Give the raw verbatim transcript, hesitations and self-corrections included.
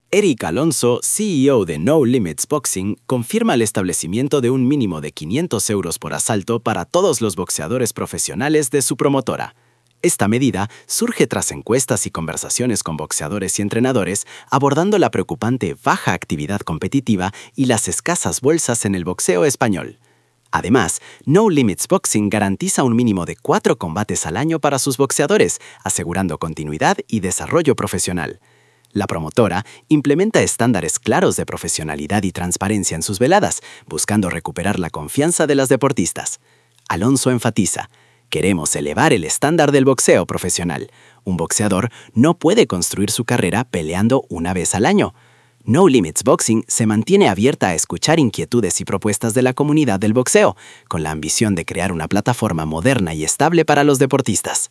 Eric Alonso, C E O de No Limits Boxing, confirma el establecimiento de un mínimo de quinientos euros por asalto para todos los boxeadores profesionales de su promotora. Esta medida surge tras encuestas y conversaciones con boxeadores y entrenadores abordando la preocupante baja actividad competitiva y las escasas bolsas en el boxeo español. Además, No Limits Boxing garantiza un mínimo de cuatro combates al año para sus boxeadores, asegurando continuidad y desarrollo profesional. La promotora implementa estándares claros de profesionalidad y transparencia en sus veladas, buscando recuperar la confianza de las deportistas. Alonso enfatiza: queremos elevar el estándar del boxeo profesional. Un boxeador no puede construir su carrera peleando una vez al año. No Limits Boxing se mantiene abierta a escuchar inquietudes y propuestas de la comunidad del boxeo, con la ambición de crear una plataforma moderna y estable para los deportistas.